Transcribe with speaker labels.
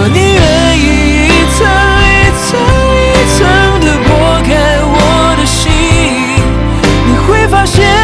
Speaker 1: 果你愿意一层一层一层地剥开我的心，你会发现